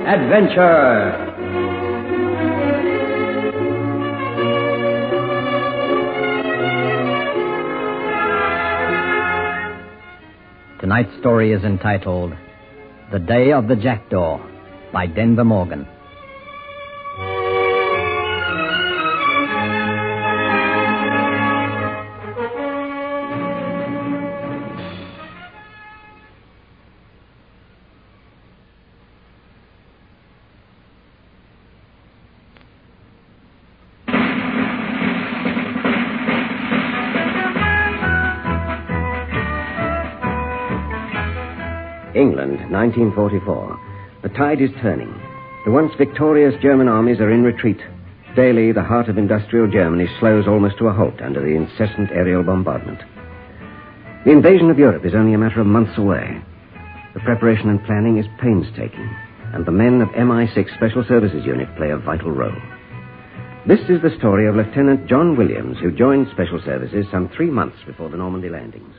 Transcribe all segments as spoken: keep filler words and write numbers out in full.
adventure. Tonight's story is entitled The Day of the Jackdaw by Denver Morgan. England, nineteen forty-four. The tide is turning. The once victorious German armies are in retreat. Daily, the heart of industrial Germany slows almost to a halt under the incessant aerial bombardment. The invasion of Europe is only a matter of months away. The preparation and planning is painstaking, and the men of M I six Special Services Unit play a vital role. This is the story of Lieutenant John Williams, who joined Special Services some three months before the Normandy landings.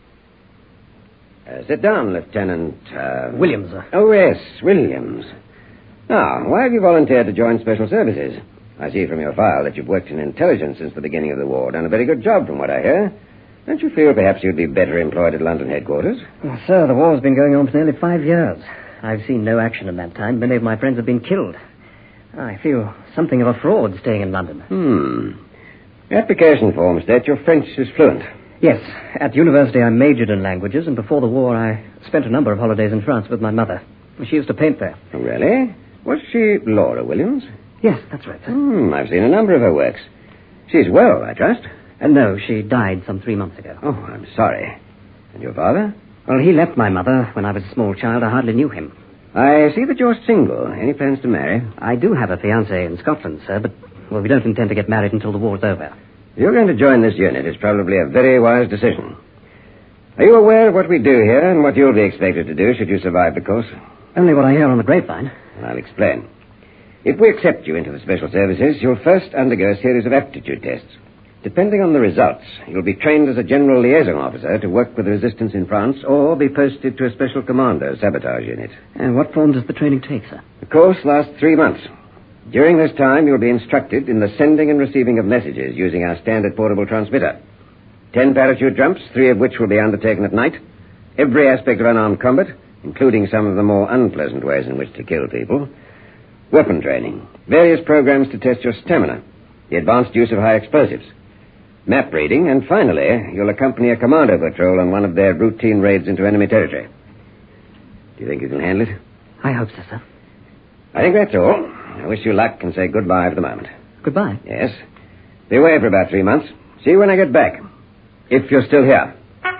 Uh, sit down, Lieutenant... Uh... Williams, sir. Oh, yes, Williams. Now, why have you volunteered to join Special Services? I see from your file that you've worked in intelligence since the beginning of the war. Done a very good job, from what I hear. Don't you feel perhaps you'd be better employed at London headquarters? Well, sir, the war's been going on for nearly five years. I've seen no action in that time. Many of my friends have been killed. I feel something of a fraud staying in London. Hmm. The application form states your French is fluent. Yes. At university, I majored in languages, and before the war, I spent a number of holidays in France with my mother. She used to paint there. Oh, really? Was she Laura Williams? Yes, that's right, sir. Hmm, I've seen a number of her works. She's well, I trust? Uh, no, she died some three months ago. Oh, I'm sorry. And your father? Well, he left my mother when I was a small child. I hardly knew him. I see that you're single. Any plans to marry? I do have a fiancée in Scotland, sir, but, well, we don't intend to get married until the war's over. You're going to join this unit. It's probably a very wise decision. Are you aware of what we do here and what you'll be expected to do should you survive the course? Only what I hear on the grapevine. I'll explain. If we accept you into the Special Services, you'll first undergo a series of aptitude tests. Depending on the results, you'll be trained as a general liaison officer to work with the resistance in France or be posted to a special commando sabotage unit. And what form does the training take, sir? The course lasts three months. During this time, you'll be instructed in the sending and receiving of messages using our standard portable transmitter. Ten parachute jumps, three of which will be undertaken at night. Every aspect of unarmed combat, including some of the more unpleasant ways in which to kill people. Weapon training. Various programs to test your stamina. The advanced use of high explosives. Map reading. And finally, you'll accompany a commando patrol on one of their routine raids into enemy territory. Do you think you can handle it? I hope so, sir. I think that's all. I wish you luck and say goodbye for the moment. Goodbye? Yes. Be away for about three months. See you when I get back. If you're still here.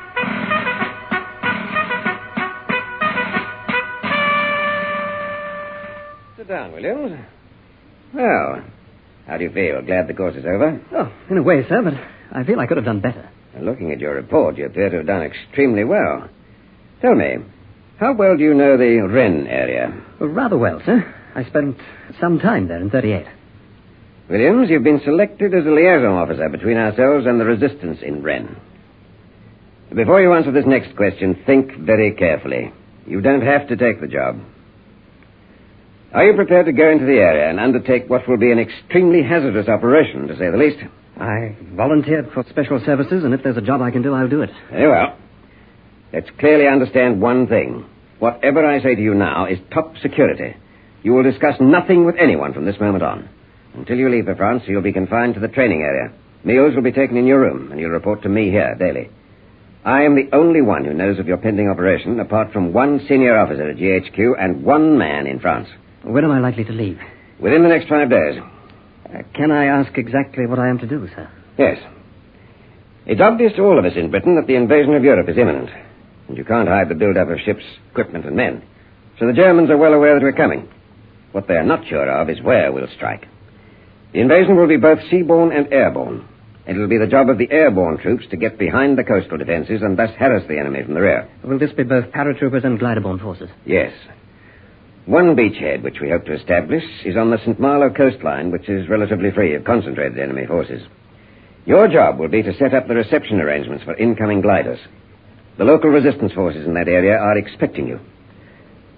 Sit down, Williams. Well, how do you feel? Glad the course is over? Oh, in a way, sir, but I feel I could have done better. And looking at your report, you appear to have done extremely well. Tell me, how well do you know the Rennes area? Well, rather well, sir. I spent some time there in thirty-eight. Williams, you've been selected as a liaison officer between ourselves and the resistance in Rennes. Before you answer this next question, think very carefully. You don't have to take the job. Are you prepared to go into the area and undertake what will be an extremely hazardous operation, to say the least? I volunteered for Special Services, and if there's a job I can do, I'll do it. Very well. Let's clearly understand one thing. Whatever I say to you now is top security. You will discuss nothing with anyone from this moment on. Until you leave for France, you'll be confined to the training area. Meals will be taken in your room, and you'll report to me here daily. I am the only one who knows of your pending operation, apart from one senior officer at G H Q and one man in France. When am I likely to leave? Within the next five days. Uh, can I ask exactly what I am to do, sir? Yes. It's obvious to all of us in Britain that the invasion of Europe is imminent. And you can't hide the build-up of ships, equipment, and men. So the Germans are well aware that we're coming. What they are not sure of is where we'll strike. The invasion will be both seaborne and airborne. It will be the job of the airborne troops to get behind the coastal defenses and thus harass the enemy from the rear. Will this be both paratroopers and glider-borne forces? Yes. One beachhead which we hope to establish is on the Saint Malo coastline, which is relatively free of concentrated enemy forces. Your job will be to set up the reception arrangements for incoming gliders. The local resistance forces in that area are expecting you.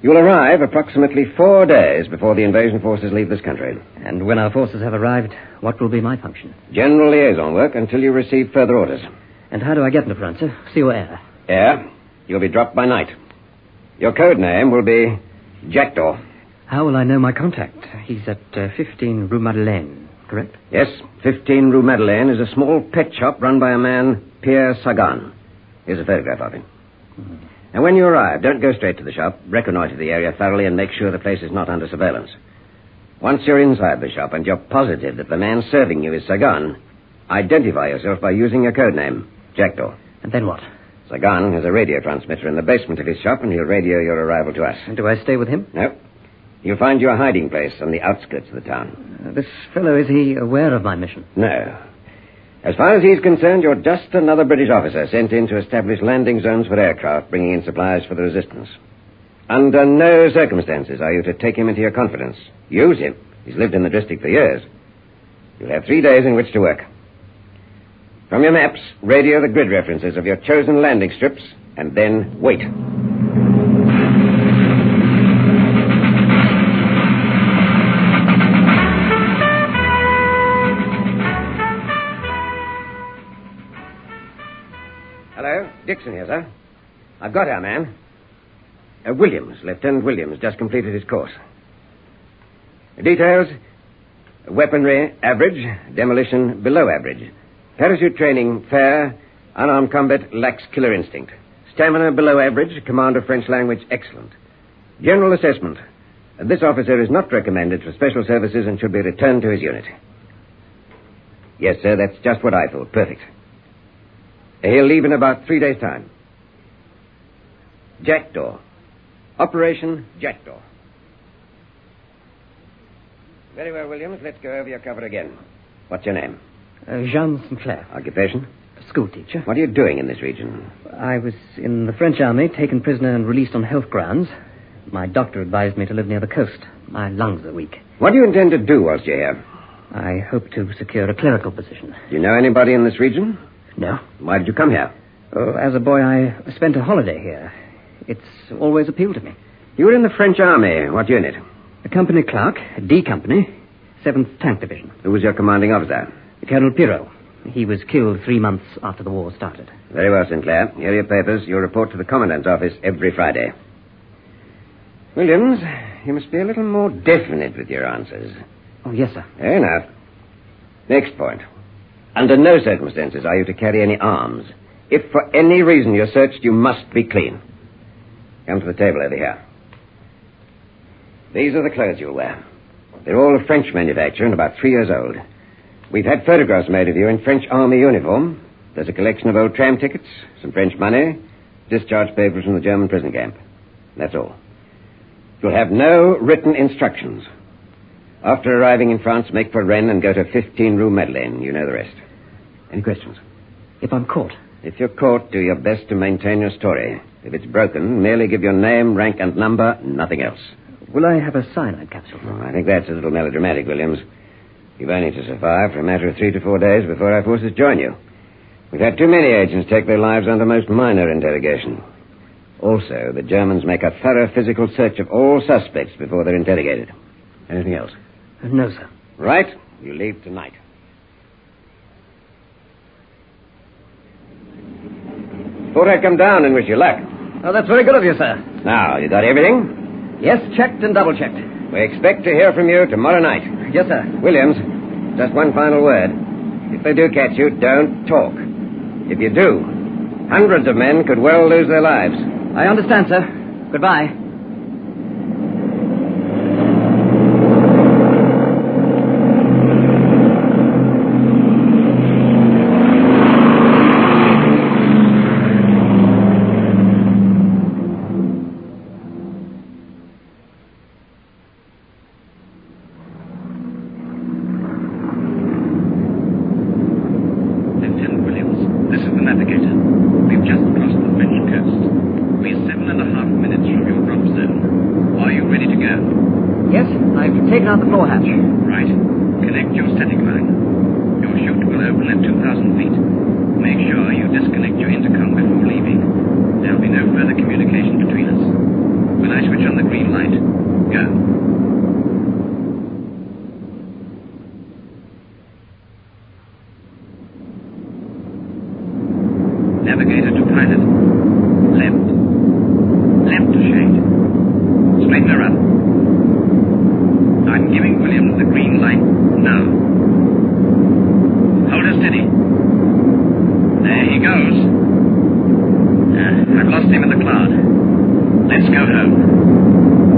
You'll arrive approximately four days before the invasion forces leave this country. And when our forces have arrived, what will be my function? General liaison work until you receive further orders. And how do I get into France, sir? Sea or air? Air. You'll be dropped by night. Your code name will be Jackdaw. How will I know my contact? He's at uh, fifteen Rue Madeleine, correct? Yes, fifteen Rue Madeleine is a small pet shop run by a man, Pierre Sagan. Here's a photograph of him. Mm. And when you arrive, don't go straight to the shop. Reconnoiter the area thoroughly and make sure the place is not under surveillance. Once you're inside the shop and you're positive that the man serving you is Sagan, identify yourself by using your code name, Jackdaw. And then what? Sagan has a radio transmitter in the basement of his shop, and he'll radio your arrival to us. And do I stay with him? No. He'll find you a hiding place on the outskirts of the town. Uh, this fellow, is he aware of my mission? No. As far as he's concerned, you're just another British officer sent in to establish landing zones for aircraft, bringing in supplies for the resistance. Under no circumstances are you to take him into your confidence. Use him. He's lived in the district for years. You'll have three days in which to work. From your maps, radio the grid references of your chosen landing strips, and then wait. Hello, Dixon here, sir. I've got our man. Uh, Williams, Lieutenant Williams, just completed his course. Details: weaponry, average. Demolition, below average. Parachute training, fair. Unarmed combat, lacks killer instinct. Stamina, below average. Command of French language, excellent. General assessment: this officer is not recommended for special services and should be returned to his unit. Yes, sir, that's just what I thought. Perfect. He'll leave in about three days' time. Jackdaw. Operation Jackdaw. Very well, Williams. Let's go over your cover again. What's your name? Uh, Jean Sinclair. Occupation? School teacher. What are you doing in this region? I was in the French army, taken prisoner and released on health grounds. My doctor advised me to live near the coast. My lungs are weak. What do you intend to do whilst you're here? I hope to secure a clerical position. Do you know anybody in this region? No. Why did you come here? Oh, as a boy, I spent a holiday here. It's always appealed to me. You were in the French army. What unit? A company clerk, D Company, seventh Tank Division. Who was your commanding officer? Colonel Pirot. He was killed three months after the war started. Very well, Sinclair. Here are your papers. You'll report to the commandant's office every Friday. Williams, you must be a little more definite with your answers. Oh, yes, sir. Fair enough. Next point. Under no circumstances are you to carry any arms. If for any reason you're searched, you must be clean. Come to the table over here. These are the clothes you'll wear. They're all of French manufacture and about three years old. We've had photographs made of you in French army uniform. There's a collection of old tram tickets, some French money, discharge papers from the German prison camp. That's all. You'll have no written instructions. After arriving in France, make for Rennes and go to fifteen Rue Madeleine. You know the rest. Any questions? If I'm caught? If you're caught, do your best to maintain your story. If it's broken, merely give your name, rank, and number, nothing else. Will I have a cyanide capsule? Oh, I think that's a little melodramatic, Williams. You've only to survive for a matter of three to four days before our forces join you. We've had too many agents take their lives under most minor interrogation. Also, the Germans make a thorough physical search of all suspects before they're interrogated. Anything else? Uh, no, sir. Right. You leave tonight. Thought I'd come down and wish you luck. Oh, that's very good of you, sir. Now, you got everything? Yes, checked and double-checked. We expect to hear from you tomorrow night. Yes, sir. Williams, just one final word. If they do catch you, don't talk. If you do, hundreds of men could well lose their lives. I understand, sir. Goodbye. Taken out the floor hatch. Right. Connect your static line. Your chute will open at two thousand feet. Make sure you disconnect your intercom before leaving. There'll be no further communication between us. When I switch on the green Navigator to pilot. Left. Left to shade. Straighten her up. I'm giving Williams the green light now. Hold her steady. There he goes. Uh, I've lost him in the cloud. Let's go home.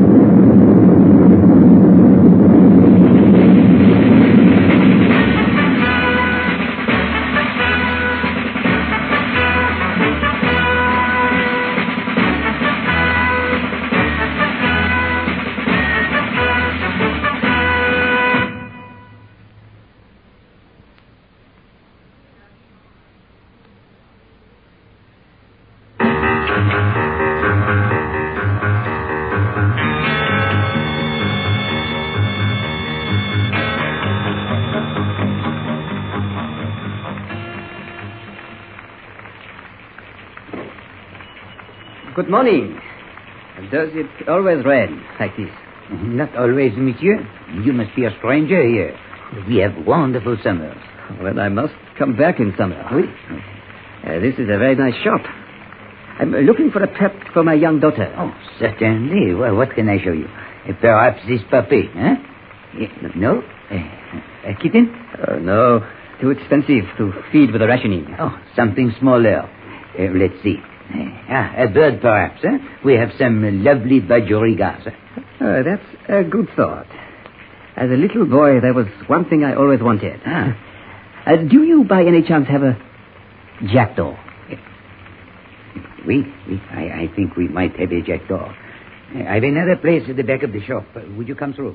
Good morning. Does it always rain like this? Not always, monsieur. You must be a stranger here. We have wonderful summers. Well, I must come back in summer. Oui. Uh, this is a very nice shop. I'm looking for a pet for my young daughter. Oh, certainly. Well, what can I show you? Uh, perhaps this puppy, huh? Uh, no? Uh, a kitten? Uh, no, too expensive to feed with the rationing. Oh, something smaller. Uh, let's see. Uh, ah, a bird, perhaps, huh? We have some uh, lovely budgerigars. Uh, that's a good thought. As a little boy, there was one thing I always wanted. Ah. Uh, do you, by any chance, have a jackdaw? Oui, oui. I, I think we might have a jackdaw. Uh, I've another place at the back of the shop. Uh, would you come through?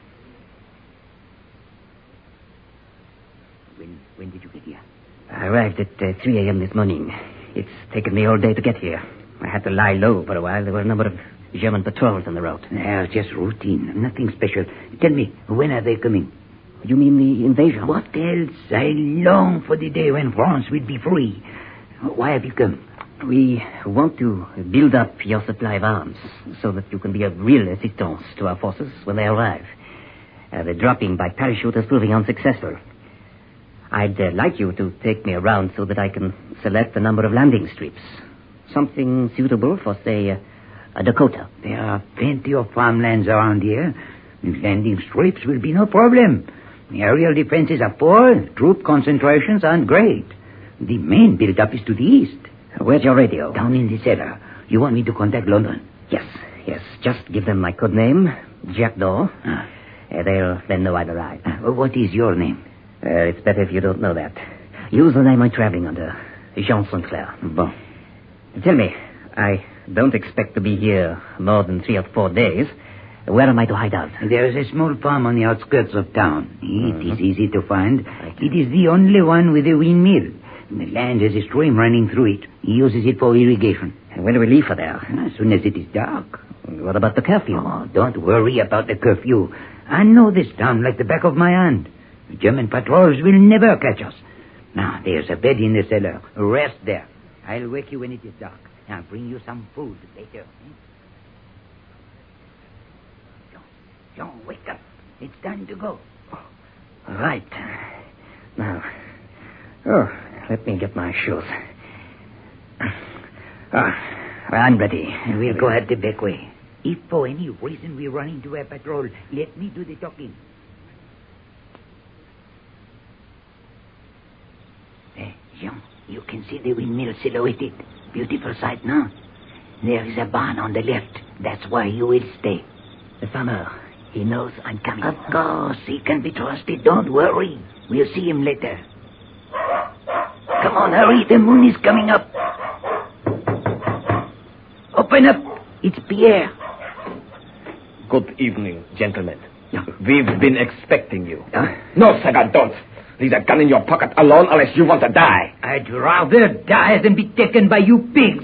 When when did you get here? I arrived at uh, three a.m. this morning. It's taken me all day to get here. I had to lie low for a while. There were a number of German patrols on the road. No, just routine. Nothing special. Tell me, when are they coming? You mean the invasion? What else? I long for the day when France will be free. Why have you come? We want to build up your supply of arms so that you can be of real assistance to our forces when they arrive. Uh, the dropping by parachute is proving unsuccessful. I'd uh, like you to take me around so that I can select a number of landing strips. Something suitable for, say, uh, a Dakota. There are plenty of farmlands around here. Landing strips will be no problem. The aerial defenses are poor. Troop concentrations aren't great. The main build-up is to the east. Where's your radio? Down in the cellar. You want me to contact London? Yes, yes. Just give them my code name, Jackdaw. Ah. Uh, they'll then know I've arrived. Uh, what is your name? Uh, it's better if you don't know that. Use the name I'm traveling under, Jean Sinclair. Bon. Tell me, I don't expect to be here more than three or four days. Where am I to hide out? There is a small farm on the outskirts of town. It Mm-hmm. is easy to find. It is the only one with a windmill. The land has a stream running through it. He uses it for irrigation. And when do we leave for there? As soon as it is dark. What about the curfew? Oh, don't worry about the curfew. I know this town like the back of my hand. The German patrols will never catch us. Now, there's a bed in the cellar. Rest there. I'll wake you when it is dark. I'll bring you some food later. John, John, wake up. It's time to go. Right. Now, oh, let me get my shoes. Ah, I'm ready. We'll go at the back way. If for any reason we run into a patrol, let me do the talking. Hey, Jean, you can see the windmill silhouetted. Beautiful sight, no? There is a barn on the left. That's why you will stay. The farmer, he knows I'm coming. Of course, he can be trusted. Don't worry. We'll see him later. Come on, hurry. The moon is coming up. Open up. It's Pierre. Good evening, gentlemen. Yeah. We've been expecting you. Huh? No, Sagan, don't. Leave that gun in your pocket alone unless you want to die. I'd rather die than be taken by you pigs.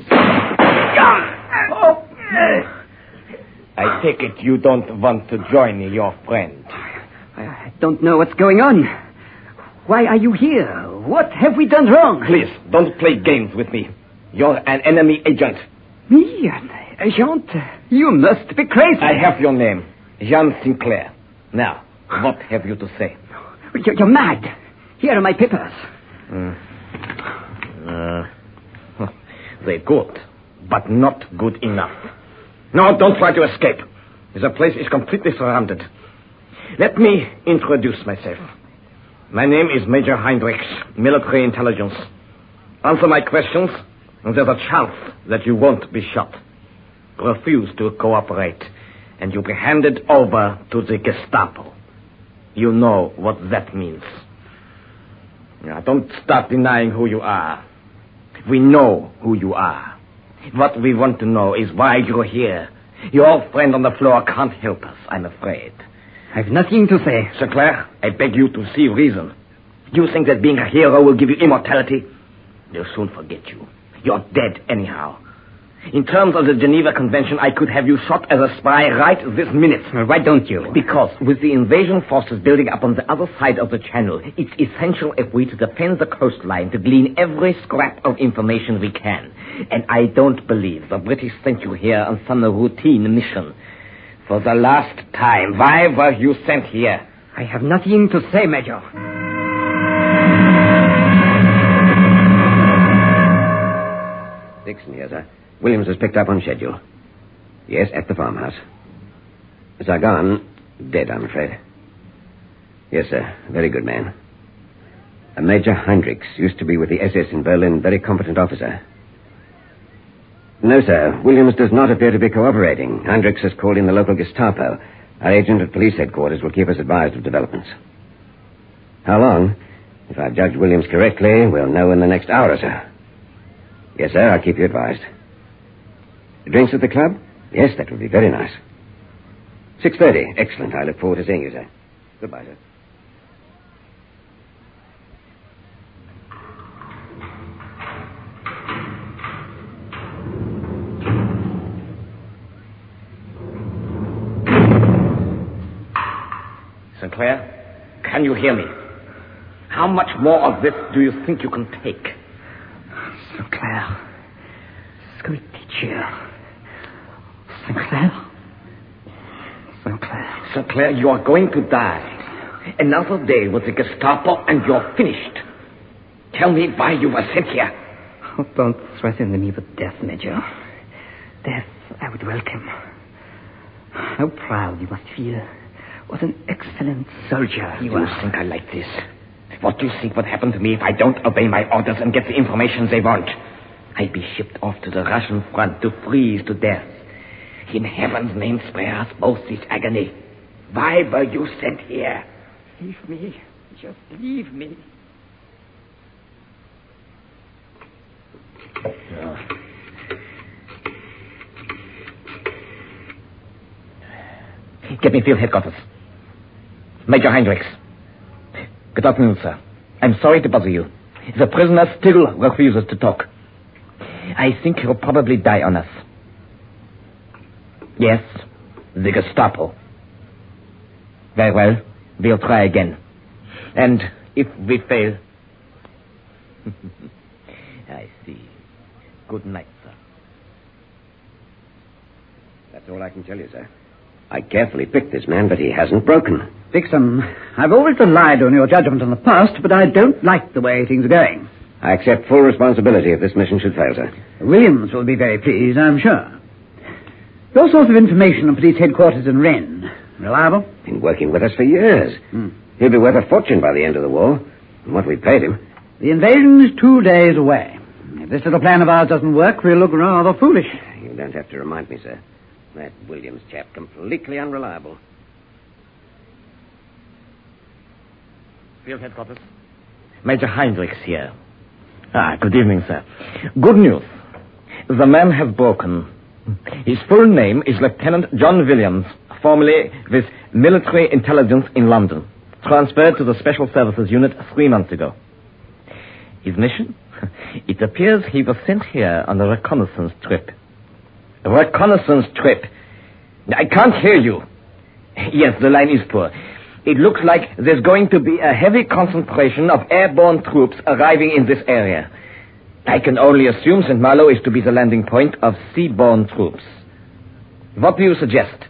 Oh. I take it you don't want to join your friend. I don't know what's going on. Why are you here? What have we done wrong? Please, don't play games with me. You're an enemy agent. Me? An agent? You must be crazy. I have your name, Jean Sinclair. Now, what have you to say? You're, you're mad. Here are my papers. Mm. Uh, They're good, but not good enough. No, don't try to escape. The place is completely surrounded. Let me introduce myself. My name is Major Heinrichs, military intelligence. Answer my questions, and there's a chance that you won't be shot. Refuse to cooperate, and you'll be handed over to the Gestapo. You know what that means. Now, don't start denying who you are. We know who you are. What we want to know is why you're here. Your friend on the floor can't help us, I'm afraid. I've nothing to say. Sinclair, I beg you to see reason. You think that being a hero will give you immortality? They'll soon forget you. You're dead anyhow. In terms of the Geneva Convention, I could have you shot as a spy right this minute. Well, why don't you? Because with the invasion forces building up on the other side of the channel, it's essential if we to defend the coastline to glean every scrap of information we can. And I don't believe the British sent you here on some routine mission. For the last time, why were you sent here? I have nothing to say, Major. Dixon here, sir. Williams was picked up on schedule. Yes, at the farmhouse. Zagan, dead, I'm afraid. Yes, sir. Very good man. A Major Heinrichs used to be with the S S in Berlin. Very competent officer. No, sir. Williams does not appear to be cooperating. Heinrichs has called in the local Gestapo. Our agent at police headquarters will keep us advised of developments. How long? If I judge Williams correctly, we'll know in the next hour or so. Yes, sir. I'll keep you advised. Drinks at the club? Yes, that would be very nice. six thirty. Excellent. I look forward to seeing you, sir. Goodbye, sir. Sinclair, can you hear me? How much more of this do you think you can take? Sinclair. Sculpture. Sinclair? Sinclair. Sinclair, you are going to die. Another day with the Gestapo and you're finished. Tell me why you were sent here. Oh, don't threaten me with death, Major. Death I would welcome. How proud you must feel. What an excellent soldier you Do you are. think I like this? What do you think would happen to me if I don't obey my orders and get the information they want? I'd be shipped off to the Russian front to freeze to death. In heaven's name, spare us both this agony. Why were you sent here? Leave me. Just leave me. Yeah. Get me field headquarters. Major Heinrichs. Good afternoon, sir. I'm sorry to bother you. The prisoner still refuses to talk. I think he'll probably die on us. Yes, the Gestapo. Very well. We'll try again. And if we fail... I see. Good night, sir. That's all I can tell you, sir. I carefully picked this man, but he hasn't broken. Dixon, I've always relied on your judgment in the past, but I don't like the way things are going. I accept full responsibility if this mission should fail, sir. Williams will be very pleased, I'm sure. Your source of information on police headquarters in Rennes, reliable? Been working with us for years. Hmm. He'll be worth a fortune by the end of the war. And what we paid him. The invasion is two days away. If this little plan of ours doesn't work, we'll look rather foolish. You don't have to remind me, sir. That Williams chap, completely unreliable. Field headquarters. Major Heinrichs here. Ah, good evening, sir. Good news. The man has broken. His full name is Lieutenant John Williams, formerly with Military Intelligence in London, transferred to the Special Services Unit three months ago. His mission? It appears he was sent here on a reconnaissance trip. A reconnaissance trip? I can't hear you. Yes, the line is poor. It looks like there's going to be a heavy concentration of airborne troops arriving in this area. I can only assume Saint Malo is to be the landing point of seaborne troops. What do you suggest?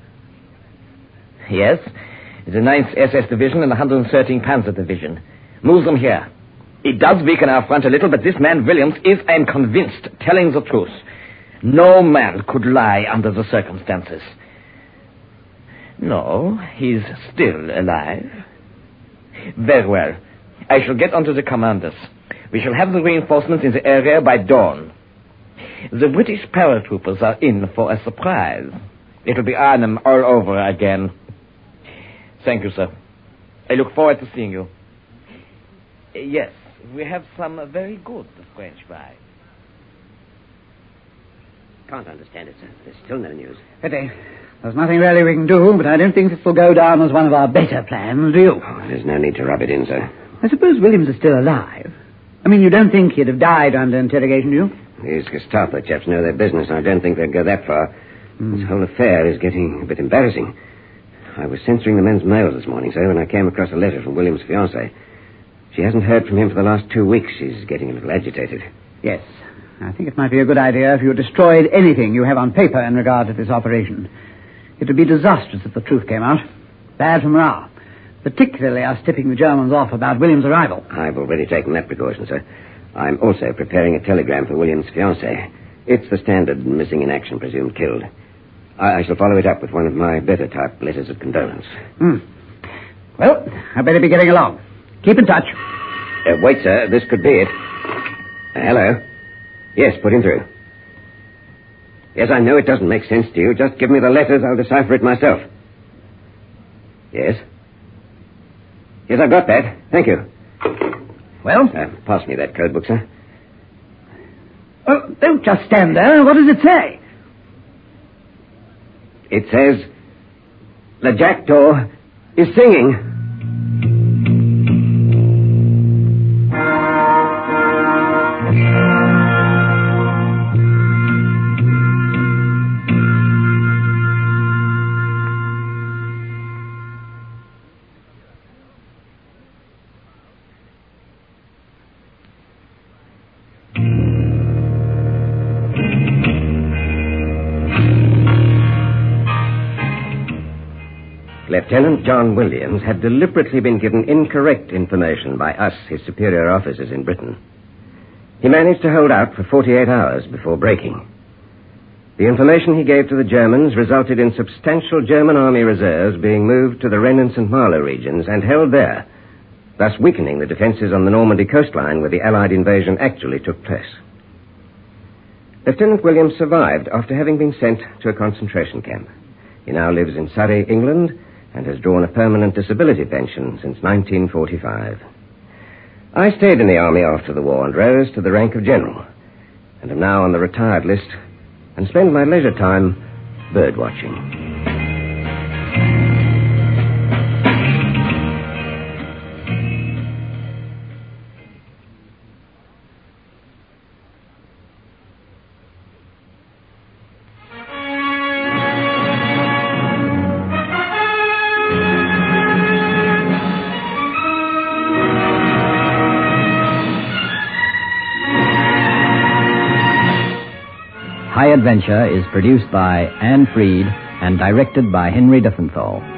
Yes, the ninth S S Division and the one hundred thirteenth Panzer Division. Move them here. It does weaken our front a little, but this man Williams is, I am convinced, telling the truth. No man could lie under the circumstances. No, he's still alive. Very well. I shall get onto the commanders. We shall have the reinforcements in the area by dawn. The British paratroopers are in for a surprise. It'll be Arnhem all over again. Thank you, sir. I look forward to seeing you. Yes, we have some very good French fries. Can't understand it, sir. There's still no news. Pity. There's nothing really we can do, but I don't think this will go down as one of our better plans, do you? Oh, there's no need to rub it in, sir. I suppose Williams is still alive. I mean, you don't think he'd have died under interrogation, do you? These Gestapo chaps know their business. I don't think they'd go that far. Mm. This whole affair is getting a bit embarrassing. I was censoring the men's mails this morning, sir, when I came across a letter from Williams' fiancée. She hasn't heard from him for the last two weeks. She's getting a little agitated. Yes. I think it might be a good idea if you destroyed anything you have on paper in regard to this operation. It would be disastrous if the truth came out. Bad for morale. Particularly us tipping the Germans off about Williams' arrival. I've already taken that precaution, sir. I'm also preparing a telegram for Williams' fiancée. It's the standard missing in action, presumed killed. I, I shall follow it up with one of my better type letters of condolence. Hmm. Well, I'd better be getting along. Keep in touch. Uh, wait, sir. This could be it. Uh, hello. Yes, put him through. Yes, I know it doesn't make sense to you. Just give me the letters. I'll decipher it myself. Yes? Yes, I've got that. Thank you. Well? Uh, pass me that code book, sir. Oh, don't just stand there. What does it say? It says, the jackdaw is singing. Lieutenant John Williams had deliberately been given incorrect information by us, his superior officers in Britain. He managed to hold out for forty-eight hours before breaking. The information he gave to the Germans resulted in substantial German army reserves being moved to the Rennes and Saint Malo regions and held there, thus weakening the defenses on the Normandy coastline where the Allied invasion actually took place. Lieutenant Williams survived after having been sent to a concentration camp. He now lives in Surrey, England, and has drawn a permanent disability pension since nineteen forty-five. I stayed in the army after the war and rose to the rank of general, and am now on the retired list and spend my leisure time bird watching. High Adventure is produced by Anne Freed and directed by Henry Diffenthal.